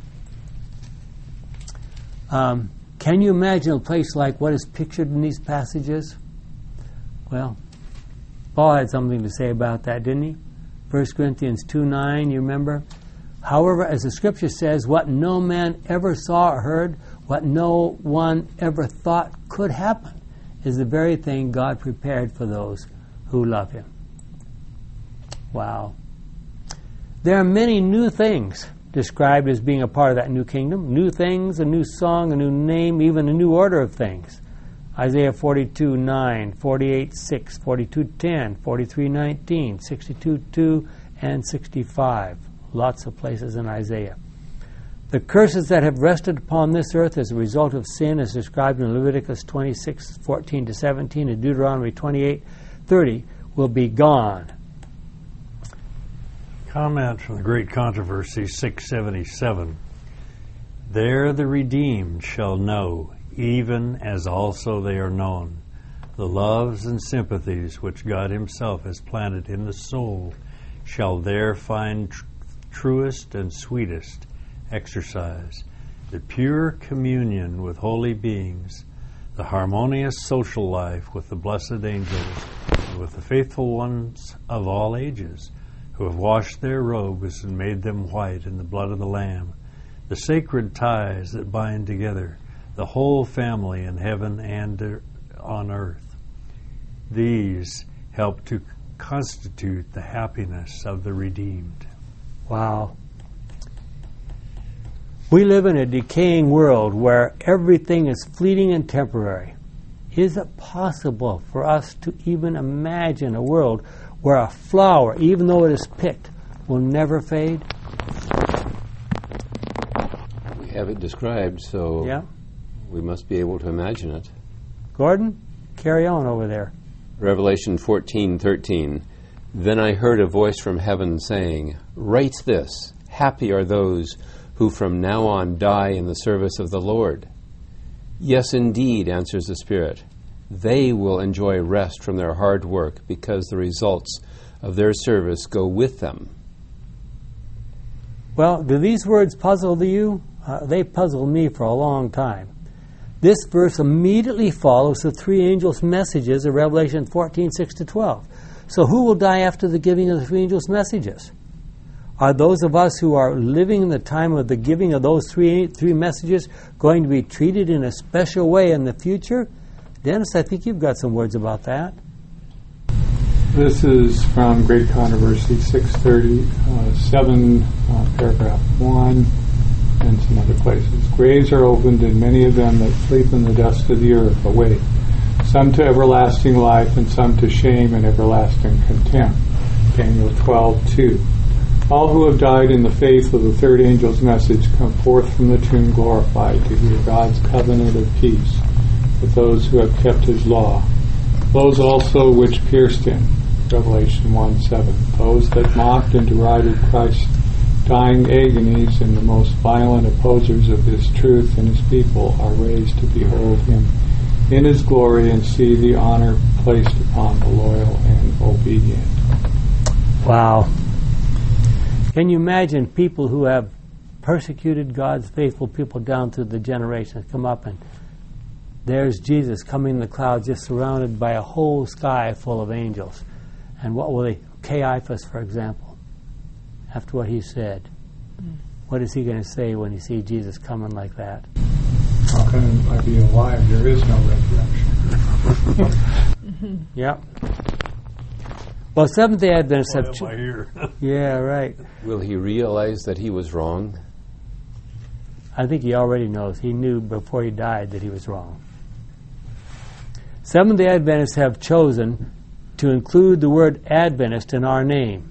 Um, can you imagine a place like what is pictured in these passages? Well, Paul had something to say about that, didn't he? First Corinthians two nine, you remember? However, as the Scripture says, what no man ever saw or heard, what no one ever thought could happen, is the very thing God prepared for those who love Him. Wow. There are many new things described as being a part of that new kingdom. New things, a new song, a new name, even a new order of things. Isaiah forty-two nine, forty-eight six, forty-two ten, forty-three nineteen, sixty-two two, and sixty-five. Lots of places in Isaiah. The curses that have rested upon this earth as a result of sin, as described in Leviticus twenty-six fourteen to seventeen and Deuteronomy twenty-eight thirty, will be gone. Comment from the Great Controversy, six seventy-seven. There the redeemed shall know, even as also they are known, the loves and sympathies which God Himself has planted in the soul shall there find tr- truest and sweetest exercise, the pure communion with holy beings, the harmonious social life with the blessed angels, and with the faithful ones of all ages, who have washed their robes and made them white in the blood of the Lamb, the sacred ties that bind together the whole family in heaven and on earth. These help to constitute the happiness of the redeemed. Wow. We live in a decaying world where everything is fleeting and temporary. Is it possible for us to even imagine a world where a flower, even though it is picked, will never fade? We have it described, so yeah. we must be able to imagine it. Gordon, carry on over there. Revelation fourteen thirteen. Then I heard a voice from heaven saying, "Write this, happy are those who from now on die in the service of the Lord." Yes, indeed, answers the Spirit. They will enjoy rest from their hard work because the results of their service go with them. Well, do these words puzzle you? Uh, they puzzled me for a long time. This verse immediately follows the three angels' messages of Revelation fourteen six to twelve. So who will die after the giving of the three angels' messages? Are those of us who are living in the time of the giving of those three three messages going to be treated in a special way in the future? Dennis, I think you've got some words about that. This is from Great Controversy, six thirty-seven, uh, paragraph one, and some other places. Graves are opened, and many of them that sleep in the dust of the earth awake, some to everlasting life, and some to shame and everlasting contempt. Daniel twelve two. All who have died in the faith of the third angel's message come forth from the tomb glorified to hear God's covenant of peace with those who have kept His law. Those also which pierced Him, Revelation one seven. Those that mocked and derided Christ's dying agonies and the most violent opposers of His truth and His people are raised to behold Him in His glory and see the honor placed upon the loyal and obedient. Wow. Can you imagine people who have persecuted God's faithful people down through the generations come up and there's Jesus coming in the clouds, just surrounded by a whole sky full of angels. And what will they... Caiaphas, for example, after what he said, mm. what is he going to say when he sees Jesus coming like that? How can I be alive? There is no resurrection. Yep. Well, Seventh-day Adventists have... Ch- yeah, right. Will he realize that he was wrong? I think he already knows. He knew before he died that he was wrong. Seventh-day Adventists have chosen to include the word Adventist in our name.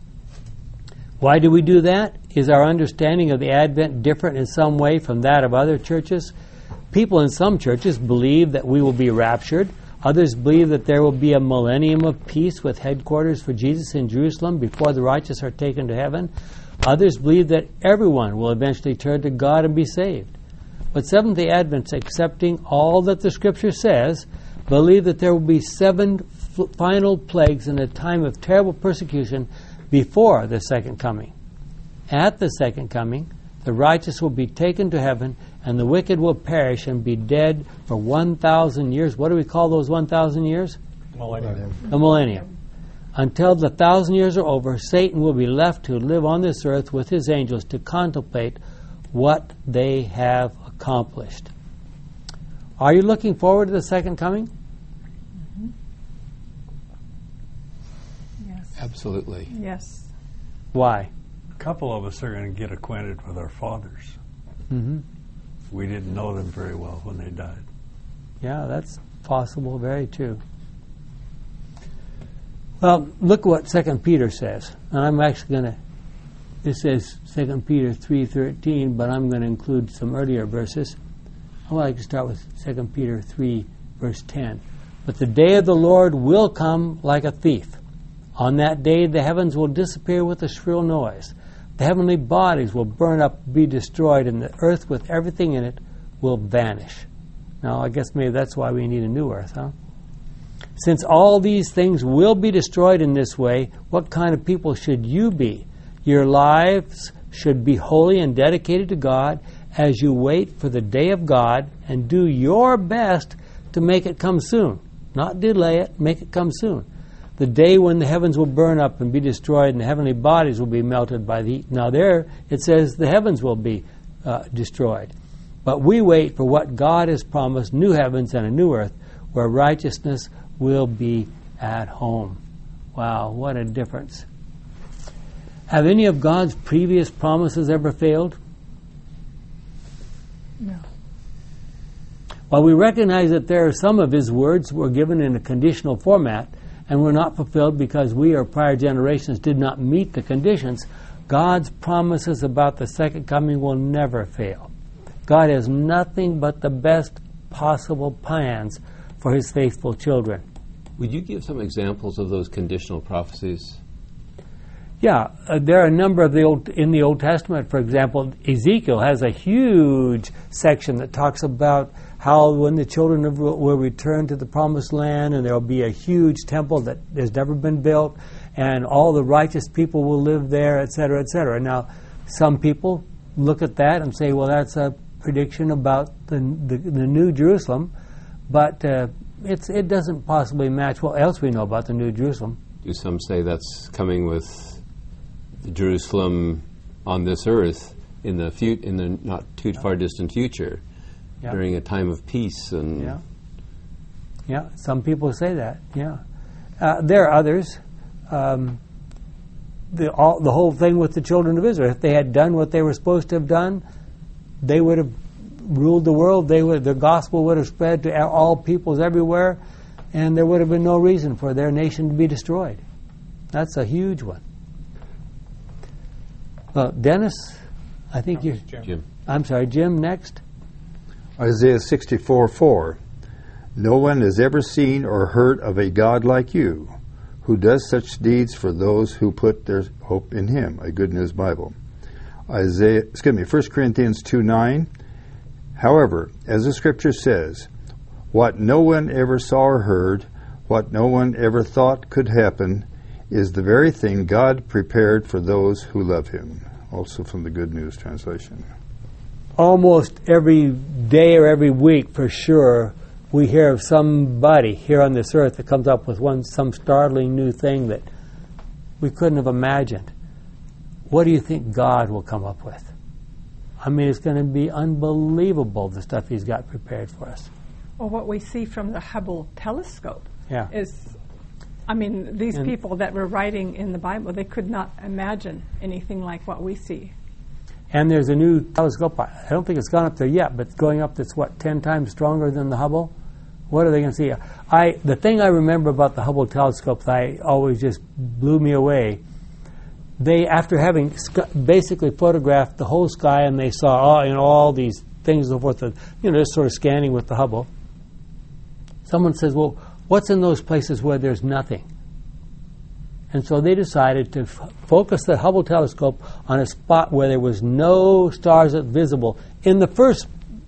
Why do we do that? Is our understanding of the Advent different in some way from that of other churches? People in some churches believe that we will be raptured. Others believe that there will be a millennium of peace with headquarters for Jesus in Jerusalem before the righteous are taken to heaven. Others believe that everyone will eventually turn to God and be saved. But Seventh-day Adventists, accepting all that the Scripture says, believe that there will be seven f- final plagues in a time of terrible persecution before the second coming. At the second coming, the righteous will be taken to heaven, and the wicked will perish and be dead for one thousand years. What do we call those one thousand years? Millennium. The millennium. Until the thousand years are over, Satan will be left to live on this earth with his angels to contemplate what they have accomplished. Are you looking forward to the second coming? Mm-hmm. Yes. Absolutely. Yes. Why? A couple of us are going to get acquainted with our fathers. Mm-hmm. We didn't know them very well when they died. Yeah, that's possible. Very true. Well, look what Second Peter says. And I'm actually going to, this says Second Peter three thirteen, but I'm going to include some earlier verses. I would like to start with Second Peter three, verse ten. But the day of the Lord will come like a thief. On that day the heavens will disappear with a shrill noise. The heavenly bodies will burn up, be destroyed, and the earth with everything in it will vanish. Now, I guess maybe that's why we need a new earth, huh? Since all these things will be destroyed in this way, what kind of people should you be? Your lives should be holy and dedicated to God as you wait for the day of God and do your best to make it come soon. Not delay it, make it come soon. The day when the heavens will burn up and be destroyed and the heavenly bodies will be melted by the heat. Now there it says the heavens will be uh, destroyed. But we wait for what God has promised, new heavens and a new earth, where righteousness will be at home. Wow, what a difference. Have any of God's previous promises ever failed? No. While we recognize that there are some of His words were given in a conditional format and were not fulfilled because we or prior generations did not meet the conditions, God's promises about the second coming will never fail. God has nothing but the best possible plans for His faithful children. Would you give some examples of those conditional prophecies? Yeah, uh, there are a number of the old in the Old Testament. For example, Ezekiel has a huge section that talks about how when the children of, will return to the promised land, and there will be a huge temple that has never been built, and all the righteous people will live there, et cetera, et cetera. Now, some people look at that and say, well, that's a prediction about the the, the New Jerusalem, but uh, it's it doesn't possibly match what else we know about the New Jerusalem. Do some say that's coming with Jerusalem on this earth in the fu- in the not too far distant future, yeah. during a time of peace and yeah, yeah. Some people say that. Yeah, uh, there are others. Um, the all, the whole thing with the children of Israel, if they had done what they were supposed to have done, they would have ruled the world. They would the gospel would have spread to all peoples everywhere, and there would have been no reason for their nation to be destroyed. That's a huge one. Uh, Dennis, I think you. Jim. I'm sorry, Jim. Next. Isaiah sixty-four four. No one has ever seen or heard of a God like you, who does such deeds for those who put their hope in Him. A Good News Bible. Isaiah, excuse me, First Corinthians two nine. However, as the Scripture says, what no one ever saw or heard, what no one ever thought could happen, is the very thing God prepared for those who love Him. Also from the Good News Translation. Almost every day or every week, for sure, we hear of somebody here on this earth that comes up with one some startling new thing that we couldn't have imagined. What do you think God will come up with? I mean, it's going to be unbelievable, the stuff He's got prepared for us. Well, what we see from the Hubble telescope Yeah. is, I mean, these And people that were writing in the Bible, they could not imagine anything like what we see. And there's a new telescope. I don't think it's gone up there yet, but it's going up that's, what, ten times stronger than the Hubble? What are they going to see? I The thing I remember about the Hubble telescope that I always just blew me away, they, after having sc- basically photographed the whole sky, and they saw all, you know, all these things and so forth, that, you know, just sort of scanning with the Hubble, someone says, well, what's in those places where there's nothing? And so they decided to f- focus the Hubble telescope on a spot where there was no stars visible in the first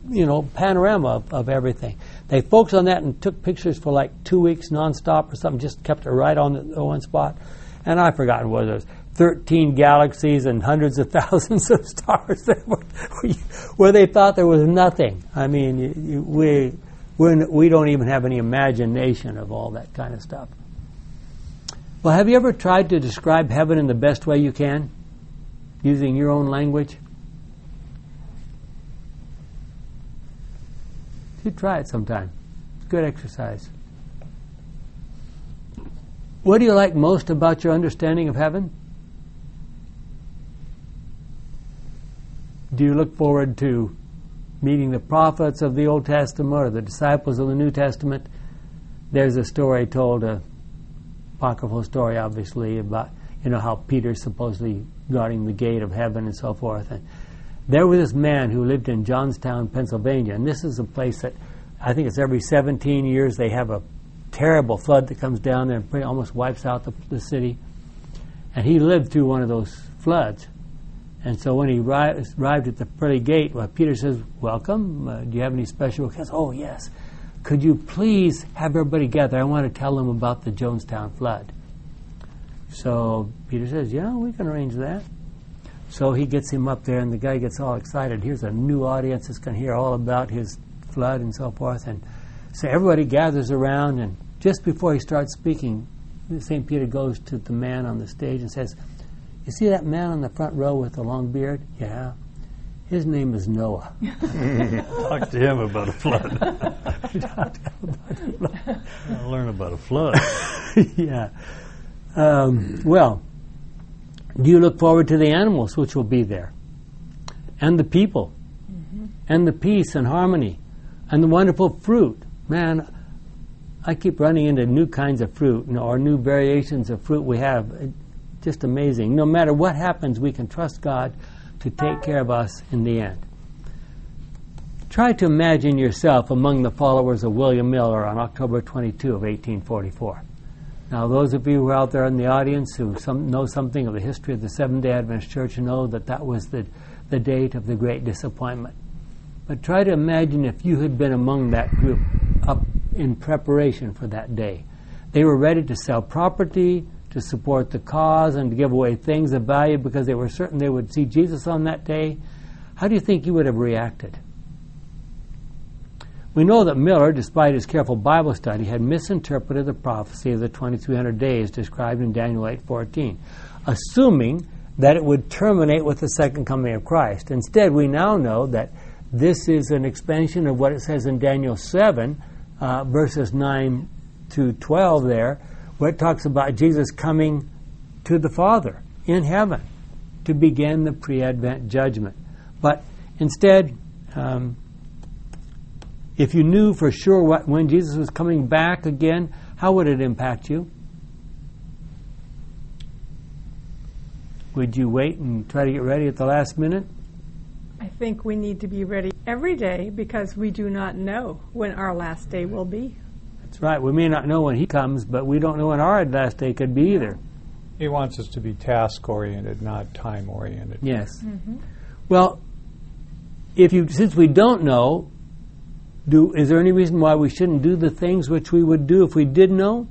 you know, panorama of, of everything. They focused on that and took pictures for like two weeks nonstop or something, just kept it right on the, the one spot. And I've forgotten whether it was thirteen galaxies and hundreds of thousands of stars that were, where they thought there was nothing. I mean, you, you, we we're, we don't even have any imagination of all that kind of stuff. Well, have you ever tried to describe heaven in the best way you can, using your own language? You try it sometime. It's good exercise. What do you like most about your understanding of heaven? Do you look forward to meeting the prophets of the Old Testament or the disciples of the New Testament? There's a story told, a apocryphal story, obviously, about, you know, how Peter's supposedly guarding the gate of heaven and so forth. And there was this man who lived in Johnstown, Pennsylvania, and this is a place that I think it's every seventeen years they have a terrible flood that comes down there and pretty almost wipes out the, the city. And he lived through one of those floods. And so when he ri- arrived at the pearly gate, well, Peter says, welcome. Uh, do you have any special requests? Oh, yes. Could you please have everybody gather? I want to tell them about the Jonestown flood. So Peter says, yeah, we can arrange that. So he gets him up there, and the guy gets all excited. Here's a new audience that's going to hear all about his flood and so forth. And so everybody gathers around, and just before he starts speaking, Saint Peter goes to the man on the stage and says, you see that man on the front row with the long beard? Yeah. His name is Noah. Talk to him about a flood. Talk to him about a flood. I'll learn about a flood. Yeah. Um, well, do you look forward to the animals which will be there? And the people? Mm-hmm. And the peace and harmony? And the wonderful fruit? Man, I keep running into new kinds of fruit, you know, or new variations of fruit we have. It, just amazing. No matter what happens, we can trust God to take care of us in the end. Try to imagine yourself among the followers of William Miller on October twenty-second of eighteen forty-four. Now, those of you who are out there in the audience who some, know something of the history of the Seventh-day Adventist Church know that that was the, the date of the great disappointment. But try to imagine if you had been among that group up in preparation for that day. They were ready to sell property, to support the cause, and to give away things of value because they were certain they would see Jesus on that day. How do you think you would have reacted? We know that Miller, despite his careful Bible study, had misinterpreted the prophecy of the twenty-three hundred days described in Daniel eight fourteen, assuming that it would terminate with the second coming of Christ. Instead, we now know that this is an expansion of what it says in Daniel seven, uh, verses nine to twelve there, where it talks about Jesus coming to the Father in heaven to begin the pre-Advent judgment. But instead, um, if you knew for sure what, when Jesus was coming back again, how would it impact you? Would you wait and try to get ready at the last minute? I think we need to be ready every day because we do not know when our last day will be. That's right. We may not know when he comes, but we don't know when our last day could be either. He wants us to be task-oriented, not time-oriented. Yes. Mm-hmm. Well, if you, since we don't know, do is there any reason why we shouldn't do the things which we would do if we did know?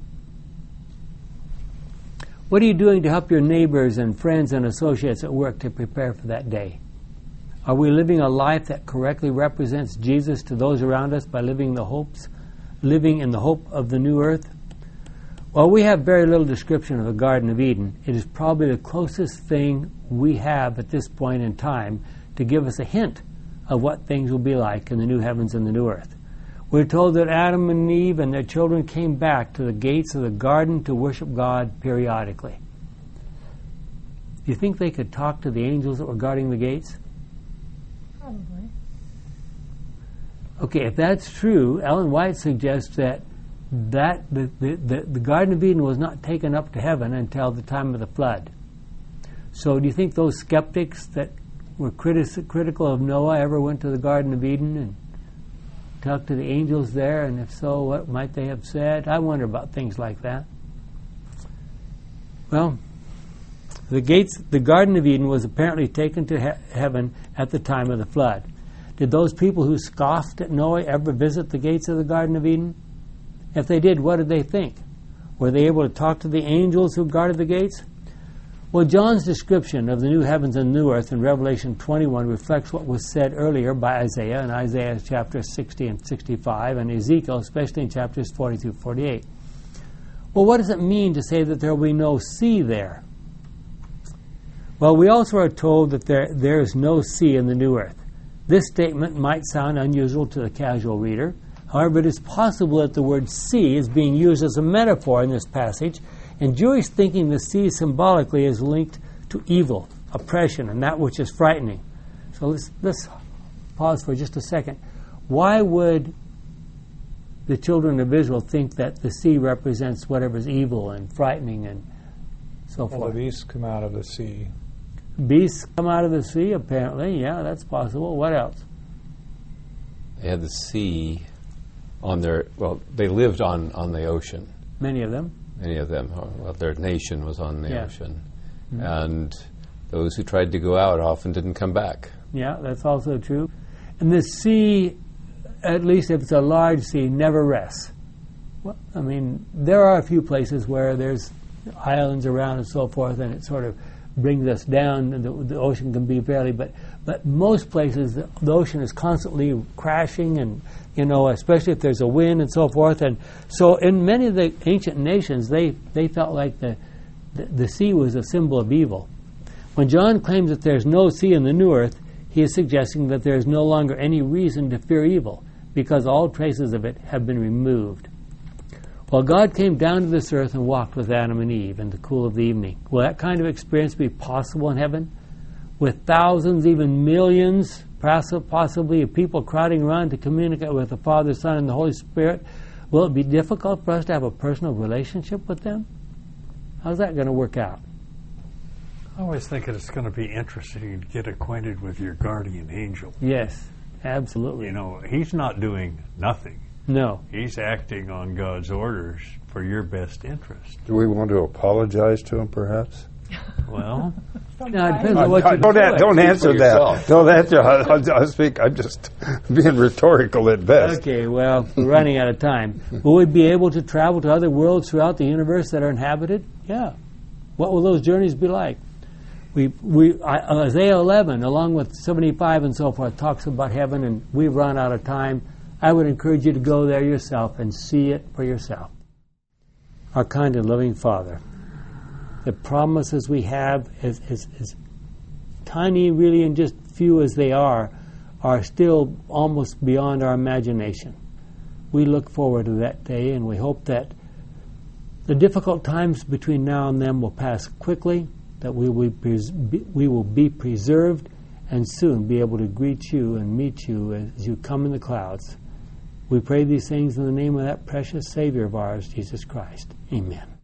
What are you doing to help your neighbors and friends and associates at work to prepare for that day? Are we living a life that correctly represents Jesus to those around us by living the hopes, living in the hope of the new earth? While we have very little description of the Garden of Eden, it is probably the closest thing we have at this point in time to give us a hint of what things will be like in the new heavens and the new earth. We're told that Adam and Eve and their children came back to the gates of the garden to worship God periodically. Do you think they could talk to the angels that were guarding the gates? Probably. Okay, if that's true, Ellen White suggests that that the, the, the, the Garden of Eden was not taken up to heaven until the time of the flood. So do you think those skeptics that were critis- critical of Noah ever went to the Garden of Eden and talked to the angels there? And if so, what might they have said? I wonder about things like that. Well, the gates, the Garden of Eden was apparently taken to he- heaven at the time of the flood. Did those people who scoffed at Noah ever visit the gates of the Garden of Eden? If they did, what did they think? Were they able to talk to the angels who guarded the gates? Well, John's description of the new heavens and new earth in Revelation twenty-one reflects what was said earlier by Isaiah in Isaiah chapters sixty and sixty-five, and Ezekiel, especially in chapters forty through forty-eight. Well, what does it mean to say that there will be no sea there? Well, we also are told that there, there is no sea in the new earth. This statement might sound unusual to the casual reader. However, it is possible that the word sea is being used as a metaphor in this passage. In Jewish thinking, the sea symbolically is linked to evil, oppression, and that which is frightening. So let's, let's pause for just a second. Why would the children of Israel think that the sea represents whatever is evil and frightening and so Well, forth? the beasts come out of the sea. Beasts come out of the sea, apparently. Yeah, that's possible. What else? They had the sea on their, well, they lived on, on the ocean. Many of them. Many of them, well, their nation was on the Yeah. ocean. Mm-hmm. And those who tried to go out often didn't come back. Yeah, that's also true. And the sea, at least if it's a large sea, never rests. Well, I mean, there are a few places where there's islands around and so forth, and it sort of brings us down, and the, the ocean can be fairly, but but most places the, the ocean is constantly crashing, and you know, especially if there's a wind and so forth. And so in many of the ancient nations, they, they felt like the, the the sea was a symbol of evil. When John claims that there's no sea in the new earth, he is suggesting that there is no longer any reason to fear evil, because all traces of it have been removed. Well, God came down to this earth and walked with Adam and Eve in the cool of the evening. Will that kind of experience be possible in heaven? With thousands, even millions, possibly, of people crowding around to communicate with the Father, Son, and the Holy Spirit, will it be difficult for us to have a personal relationship with them? How's that going to work out? I always think it's going to be interesting to get acquainted with your guardian angel. Yes, absolutely. You know, he's not doing nothing. No. He's acting on God's orders for your best interest. Do we want to apologize to him, perhaps? Well, now, it depends on what Uh, you don't, do. a- don't answer that. yourself. Don't answer. I, I, I speak. I'm just being rhetorical at best. Okay, well, we're running out of time. Will we be able to travel to other worlds throughout the universe that are inhabited? Yeah. What will those journeys be like? We, we, I, Isaiah eleven, along with seventy-five and so forth, talks about heaven, and we've run out of time. I would encourage you to go there yourself and see it for yourself. Our kind and loving Father, the promises we have, as, as, as tiny really and just few as they are, are still almost beyond our imagination. We look forward to that day, and we hope that the difficult times between now and then will pass quickly, that we will be, pres- we will be preserved, and soon be able to greet you and meet you as you come in the clouds. We pray these things in the name of that precious Savior of ours, Jesus Christ. Amen.